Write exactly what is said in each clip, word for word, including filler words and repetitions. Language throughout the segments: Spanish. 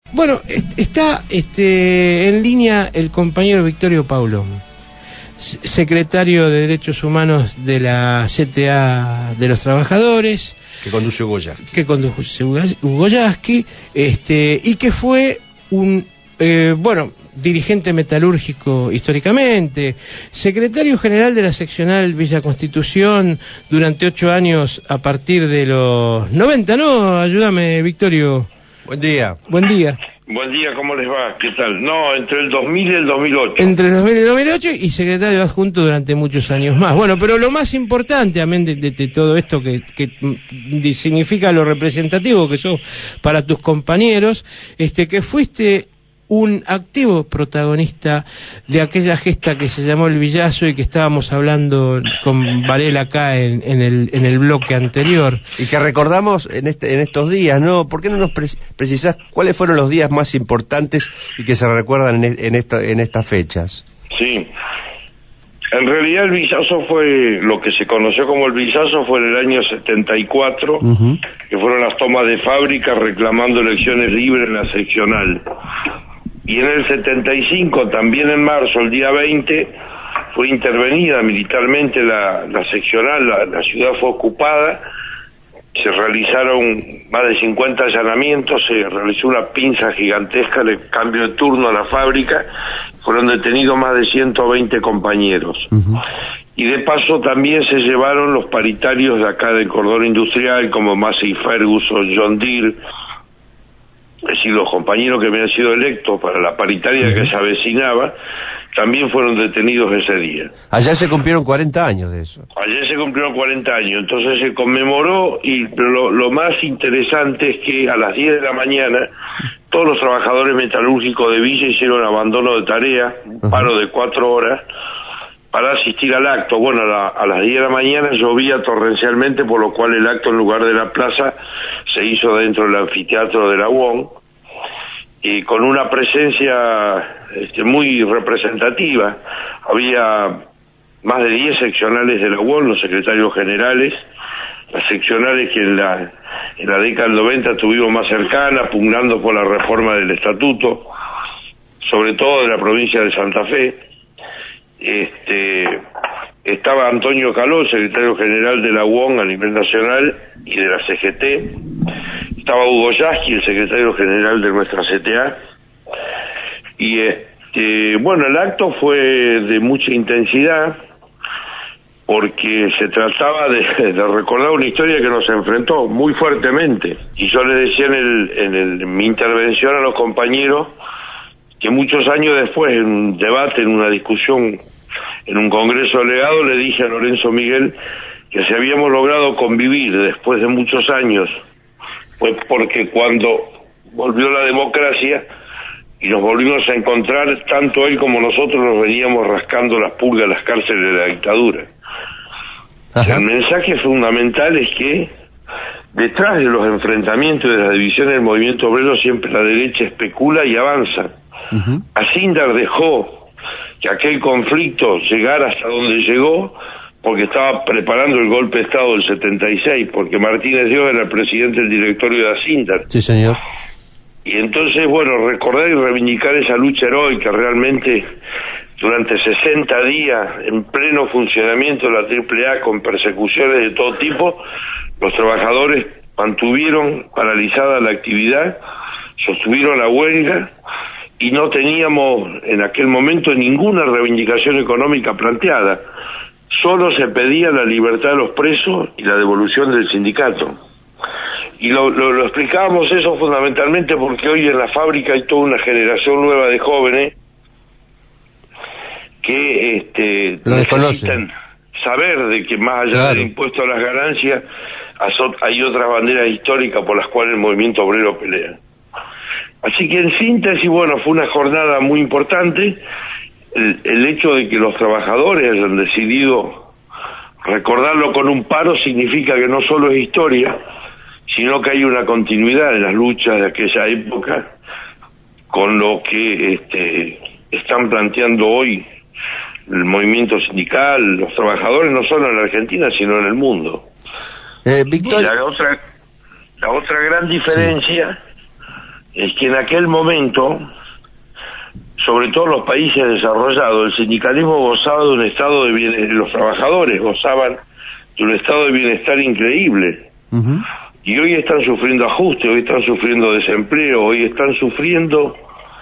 Bueno, está este, en línea el compañero Victorio Paulón, secretario de Derechos Humanos de la C T A de los Trabajadores, que conduce Hugo Yasky, que conduce Hugo Yasky, este, y que fue un eh, bueno dirigente metalúrgico históricamente, secretario general de la seccional Villa Constitución durante ocho años a partir de los noventa, ¿no? Ayúdame, Victorio. Buen día. Buen día. Buen día, ¿cómo les va? ¿Qué tal? No, entre el dos mil y el dos mil ocho. Entre el dos mil y el dos mil ocho y secretario adjunto durante muchos años más. Bueno, pero lo más importante, amén de, de, de todo esto que, que significa lo representativo que sos para tus compañeros, este que fuiste un activo protagonista de aquella gesta que se llamó el Villazo y que estábamos hablando con Varela acá en, en, el, en el bloque anterior. Y que recordamos en, este, en estos días, ¿no? ¿Por qué no nos pre precisás cuáles fueron los días más importantes y que se recuerdan en, en, esta, en estas fechas? Sí. En realidad el Villazo fue, lo que se conoció como el Villazo fue en el año setenta y cuatro, uh-huh. que fueron las tomas de fábrica reclamando elecciones libres en la seccional. Y en el setenta y cinco, también en marzo, el día veinte, fue intervenida militarmente la, la seccional, la, la ciudad fue ocupada, se realizaron más de cincuenta allanamientos, se realizó una pinza gigantesca de cambio de turno a la fábrica, fueron detenidos más de ciento veinte compañeros. Uh-huh. Y de paso también se llevaron los paritarios de acá del cordón industrial, como Massey Ferguson, John Deere, es decir, los compañeros que habían sido electos para la paritaria uh-huh. que se avecinaba, también fueron detenidos ese día. Ayer se cumplieron cuarenta años de eso. Ayer se cumplieron cuarenta años, entonces se conmemoró, y lo, lo más interesante es que a las diez de la mañana todos los trabajadores metalúrgicos de Villa hicieron abandono de tarea, un uh-huh. paro de cuatro horas, para asistir al acto. Bueno, a, la, a las diez de la mañana llovía torrencialmente, por lo cual el acto en lugar de la plaza se hizo dentro del anfiteatro de la U O N, y con una presencia este, muy representativa. Había más de diez seccionales de la U O N, los secretarios generales, las seccionales que en la, en la década del noventa tuvimos más cercana, pugnando por la reforma del estatuto, sobre todo de la provincia de Santa Fe. Este, estaba Antonio Caló, secretario general de la U O N a nivel nacional y de la C G T, estaba Hugo Yasky, el secretario general de nuestra C T A, y este, bueno, el acto fue de mucha intensidad porque se trataba de, de recordar una historia que nos enfrentó muy fuertemente, y yo les decía en, el, en, el, en mi intervención a los compañeros que muchos años después, en un debate, en una discusión, en un congreso delegado, le dije a Lorenzo Miguel que si habíamos logrado convivir después de muchos años, pues porque cuando volvió la democracia y nos volvimos a encontrar, tanto él como nosotros nos veníamos rascando las pulgas en las cárceles de la dictadura. O sea, el mensaje fundamental es que detrás de los enfrentamientos y de las divisiones del movimiento obrero siempre la derecha especula y avanza. Uh-huh. Asíndar dejó que aquel conflicto llegara hasta donde llegó porque estaba preparando el golpe de Estado del setenta y seis, porque Martínez Dios era el presidente del directorio de Asíndar. Sí, señor. Y entonces, bueno, recordar y reivindicar esa lucha heroica realmente durante sesenta días en pleno funcionamiento de la triple A con persecuciones de todo tipo, los trabajadores mantuvieron paralizada la actividad, sostuvieron la huelga, y no teníamos en aquel momento ninguna reivindicación económica planteada. Solo se pedía la libertad de los presos y la devolución del sindicato. Y lo, lo, lo explicábamos eso fundamentalmente porque hoy en la fábrica hay toda una generación nueva de jóvenes que este, necesitan saber de que más allá claro. del impuesto a las ganancias hay otras banderas históricas por las cuales el movimiento obrero pelea. Así que en síntesis, bueno, fue una jornada muy importante. El, el hecho de que los trabajadores hayan decidido recordarlo con un paro significa que no solo es historia, sino que hay una continuidad en las luchas de aquella época con lo que este, están planteando hoy el movimiento sindical, los trabajadores, no solo en la Argentina, sino en el mundo. Eh, Victor... Y la otra, la otra gran diferencia... Sí. es que en aquel momento, sobre todo en los países desarrollados, el sindicalismo gozaba de un estado de bienestar, los trabajadores gozaban de un estado de bienestar increíble. Uh-huh. Y hoy están sufriendo ajuste, hoy están sufriendo desempleo, hoy están sufriendo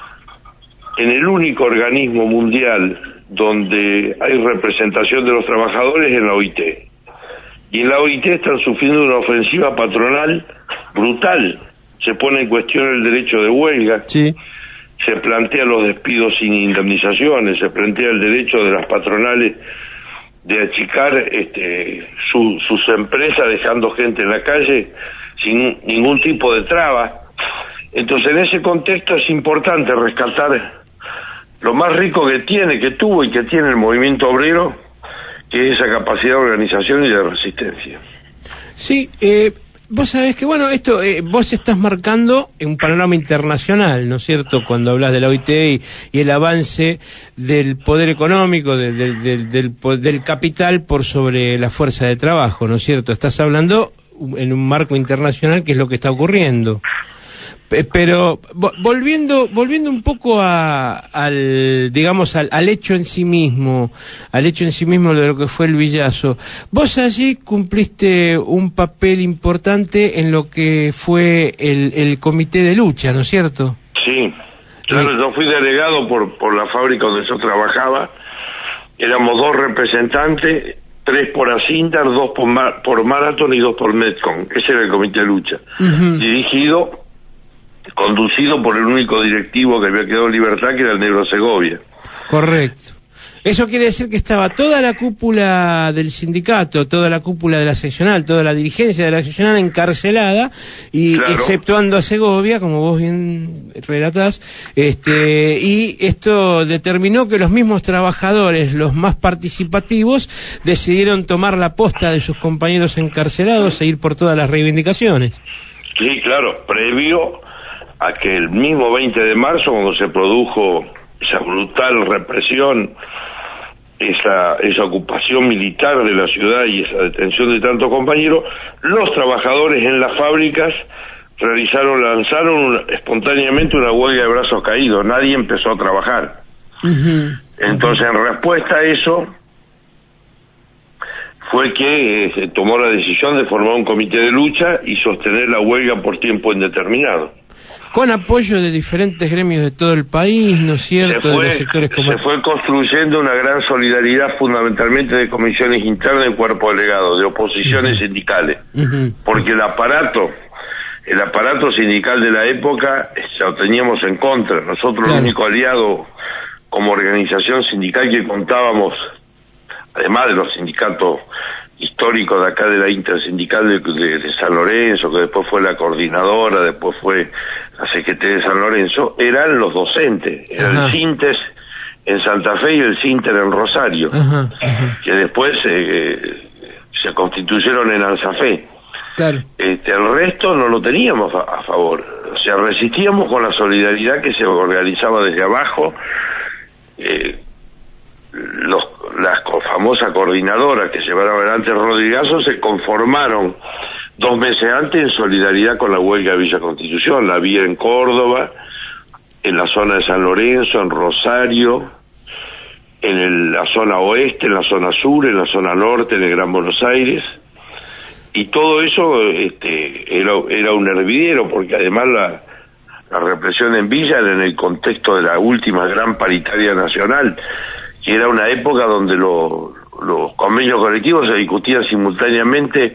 en el único organismo mundial donde hay representación de los trabajadores, en la O I T. Y en la O I T están sufriendo una ofensiva patronal brutal. Se pone en cuestión el derecho de huelga, sí. Se plantean los despidos sin indemnizaciones, se plantea el derecho de las patronales de achicar este, su, sus empresas dejando gente en la calle sin ningún tipo de traba. Entonces, en ese contexto es importante rescatar lo más rico que tiene, que tuvo y que tiene el movimiento obrero, que es esa capacidad de organización y de resistencia. Sí, eh, vos sabés que, bueno, esto, eh, vos estás marcando un panorama internacional, ¿no es cierto?, cuando hablas de la O I T y, y el avance del poder económico, de, de, de, del, del capital por sobre la fuerza de trabajo, ¿no es cierto? Estás hablando en un marco internacional, que es lo que está ocurriendo. Pero volviendo volviendo un poco a, al digamos al, al hecho en sí mismo, al hecho en sí mismo de lo que fue el Villazo, vos allí cumpliste un papel importante en lo que fue el, el comité de lucha, ¿no es cierto? Sí, claro, yo fui delegado por por la fábrica donde yo trabajaba. Éramos dos representantes, tres por Asindar, dos por, Mar, por Marathon y dos por Metcon. Ese era el comité de lucha, uh-huh. Dirigido, conducido por el único directivo que había quedado en libertad, que era el Negro Segovia. Correcto. Eso quiere decir que estaba toda la cúpula del sindicato, toda la cúpula de la seccional, toda la dirigencia de la seccional encarcelada, y claro. Exceptuando a Segovia, como vos bien relatás, este, y esto determinó que los mismos trabajadores, los más participativos, decidieron tomar la posta de sus compañeros encarcelados e ir por todas las reivindicaciones. Sí, claro, previo a que el mismo veinte de marzo, cuando se produjo esa brutal represión, esa esa ocupación militar de la ciudad y esa detención de tantos compañeros, los trabajadores en las fábricas realizaron, lanzaron una, espontáneamente una huelga de brazos caídos. Nadie empezó a trabajar. Uh-huh. Entonces, en respuesta a eso, fue que eh, se tomó la decisión de formar un comité de lucha y sostener la huelga por tiempo indeterminado. Con apoyo de diferentes gremios de todo el país, ¿no es cierto? Se fue, de los sectores como... se fue construyendo una gran solidaridad, fundamentalmente de comisiones internas y cuerpo delegado, de oposiciones uh-huh. sindicales, uh-huh. porque el aparato, el aparato sindical de la época lo teníamos en contra. Nosotros, claro. El único aliado como organización sindical que contábamos, además de los sindicatos históricos de acá de la Intersindical de, de, de San Lorenzo, que después fue la coordinadora, después fue la Secretaría de San Lorenzo, eran los docentes, era ajá. el Sintes en Santa Fe y el Sinter en Rosario, ajá, ajá. que después eh, se constituyeron en Ansafé. Claro. Este, el resto no lo teníamos a, a favor, o sea, resistíamos con la solidaridad que se organizaba desde abajo. eh, Los, las famosas coordinadoras que llevaron adelante el Rodrigazo se conformaron dos meses antes en solidaridad con la huelga de Villa Constitución. La había en Córdoba, en la zona de San Lorenzo, en Rosario, en el, la zona oeste, en la zona sur, en la zona norte, en el Gran Buenos Aires. Y todo eso este, era, era un hervidero, porque además la, la represión en Villa era en el contexto de la última gran paritaria nacional, que era una época donde lo, los convenios colectivos se discutían simultáneamente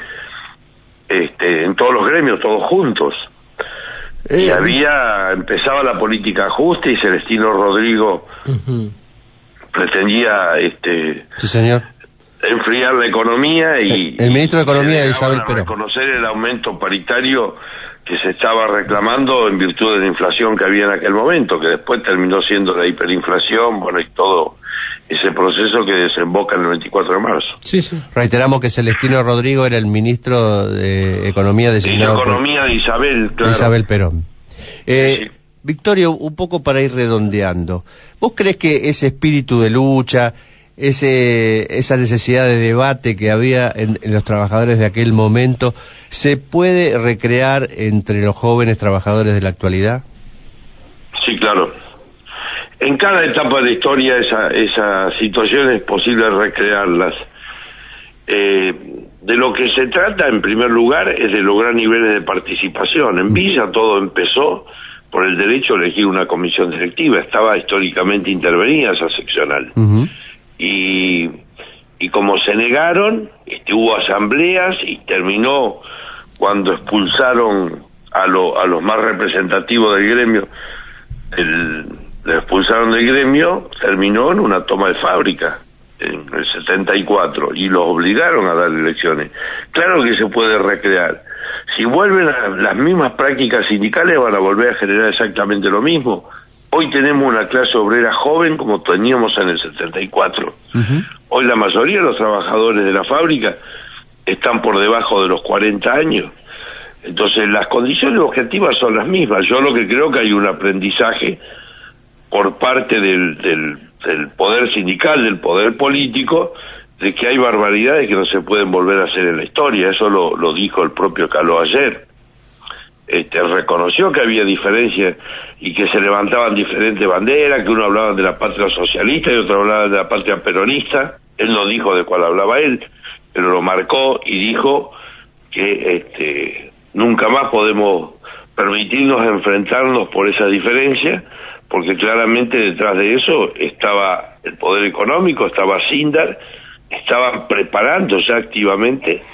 este, en todos los gremios, todos juntos. Eh, y había, empezaba la política ajuste y Celestino Rodrigo uh-huh. pretendía este sí, señor. enfriar la economía y... El, el ministro de Economía de Isabel Perón. Reconocer el aumento paritario que se estaba reclamando en virtud de la inflación que había en aquel momento, que después terminó siendo la hiperinflación, bueno, y todo ese proceso que desemboca en el veinticuatro de marzo. Sí, sí. Reiteramos que Celestino Rodrigo era el ministro de Economía designado de Economía por... de Isabel, claro. De Isabel Perón. Eh, sí. Victorio, un poco para ir redondeando, ¿vos crees que ese espíritu de lucha, ese esa necesidad de debate que había en, en los trabajadores de aquel momento, se puede recrear entre los jóvenes trabajadores de la actualidad? Sí, claro. En cada etapa de la historia esa, esa situación es posible recrearlas. Eh, de lo que se trata en primer lugar es de lograr niveles de participación. En Villa todo empezó por el derecho a elegir una comisión directiva, estaba históricamente intervenida esa seccional. Uh-huh. y, y como se negaron, este, hubo asambleas y terminó cuando expulsaron a, lo, a los más representativos del gremio, el, le expulsaron del gremio, terminó en una toma de fábrica en el setenta y cuatro y los obligaron a dar elecciones. Claro que se puede recrear. Si vuelven a las mismas prácticas sindicales van a volver a generar exactamente lo mismo. Hoy tenemos una clase obrera joven como teníamos en el setenta y cuatro. Uh-huh. Hoy la mayoría de los trabajadores de la fábrica están por debajo de los cuarenta años. Entonces las condiciones objetivas son las mismas. Yo lo que creo que hay un aprendizaje por parte del, del, del poder sindical, del poder político, de que hay barbaridades que no se pueden volver a hacer en la historia. Eso lo, lo dijo el propio Caló ayer. Este, reconoció que había diferencias y que se levantaban diferentes banderas, que uno hablaba de la patria socialista y otro hablaba de la patria peronista. Él no dijo de cuál hablaba él, pero lo marcó y dijo que este, nunca más podemos permitirnos enfrentarnos por esa diferencia, porque claramente detrás de eso estaba el poder económico, estaba Sindar, estaban preparando ya activamente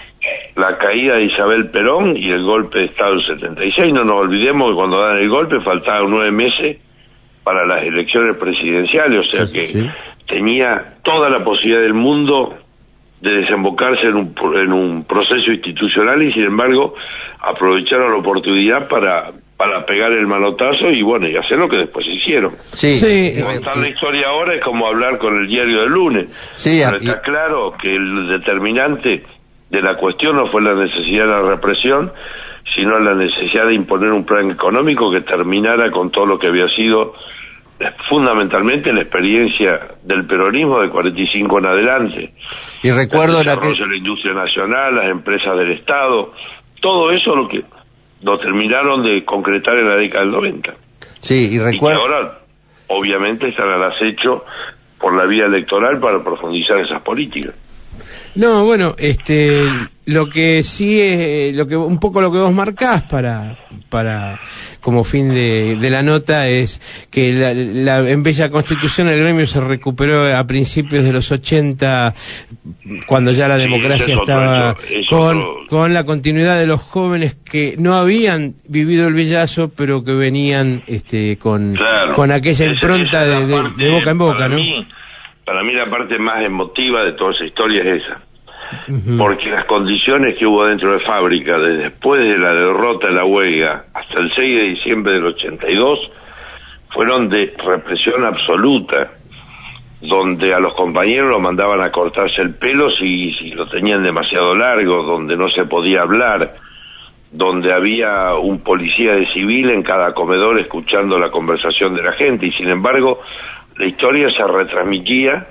la caída de Isabel Perón y el golpe de Estado del setenta y seis. No nos olvidemos que cuando dan el golpe faltaban nueve meses para las elecciones presidenciales, o sea que sí, tenía toda la posibilidad del mundo de desembocarse en un, en un proceso institucional y sin embargo aprovecharon la oportunidad para para pegar el manotazo y bueno, y hacer lo que después hicieron. Sí. sí. Contar la historia ahora es como hablar con el diario del lunes. Sí, pero está claro que el determinante de la cuestión no fue la necesidad de la represión, sino la necesidad de imponer un plan económico que terminara con todo lo que había sido fundamentalmente la experiencia del peronismo de cuarenta y cinco en adelante. Y recuerdo el desarrollo la que... de la industria nacional, las empresas del Estado, todo eso lo que lo terminaron de concretar en la década del noventa. Sí, y recuerdo... Y que ahora, obviamente, están al acecho por la vía electoral para profundizar esas políticas. No, bueno, este, lo que sí es, lo que un poco lo que vos marcás para, para como fin de, de la nota es que la, la, en Bella Constitución el gremio se recuperó a principios de los ochenta, cuando ya la democracia sí, estaba otro, con, otro... con la continuidad de los jóvenes que no habían vivido el Villazo, pero que venían este, con, claro, con aquella impronta esa, esa de, de, parte, de boca en boca, ¿no? Mí, para mí la parte más emotiva de toda esa historia es esa. Uh-huh. Porque las condiciones que hubo dentro de fábrica, de después de la derrota de la huelga hasta el seis de diciembre del ochenta y dos, fueron de represión absoluta, donde a los compañeros los mandaban a cortarse el pelo si, si lo tenían demasiado largo, donde no se podía hablar, donde había un policía de civil en cada comedor escuchando la conversación de la gente, y sin embargo la historia se retransmitía,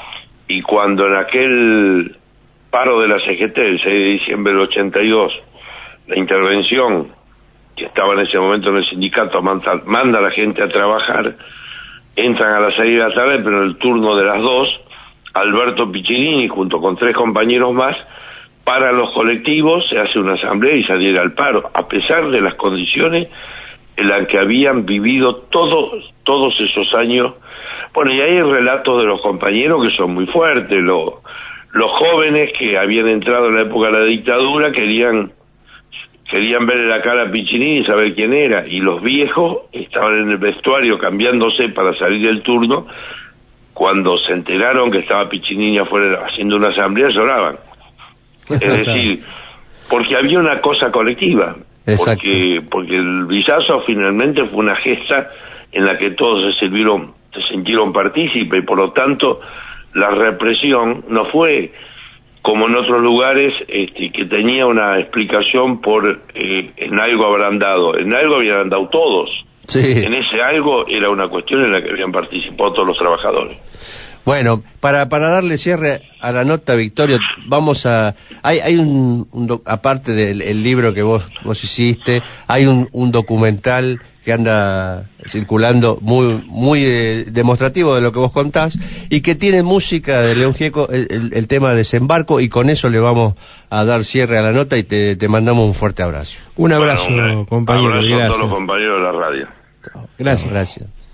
y cuando en aquel paro de la C G T el seis de diciembre del ochenta y dos, la intervención que estaba en ese momento en el sindicato manda, manda a la gente a trabajar, entran a las seis de la tarde, pero en el turno de las dos, Alberto Piccinini junto con tres compañeros más para los colectivos, se hace una asamblea y se adhiere al paro, a pesar de las condiciones en las que habían vivido todos, todos esos años. Bueno, y hay relatos de los compañeros que son muy fuertes. Lo, los jóvenes que habían entrado en la época de la dictadura querían querían verle la cara a Piccinini y saber quién era, y los viejos estaban en el vestuario cambiándose para salir del turno. Cuando se enteraron que estaba Piccinini afuera haciendo una asamblea, lloraban. Es decir, porque había una cosa colectiva. Exacto. Porque, porque el Villazo finalmente fue una gesta en la que todos se sirvieron, se sintieron partícipes, y por lo tanto la represión no fue como en otros lugares este, que tenía una explicación por eh, en algo habrán dado. En algo habían dado todos. Sí. En ese algo era una cuestión en la que habían participado todos los trabajadores. Bueno, para para darle cierre a la nota, Victorio, vamos a... Hay hay un, un do, aparte del el libro que vos vos hiciste, hay un, un documental que anda circulando muy muy eh, demostrativo de lo que vos contás y que tiene música de León Gieco, el, el, el tema Desembarco, y con eso le vamos a dar cierre a la nota y te, te mandamos un fuerte abrazo. Un abrazo, bueno, un compañero. abrazo Gracias. a todos los compañeros de la radio. Gracias. Gracias.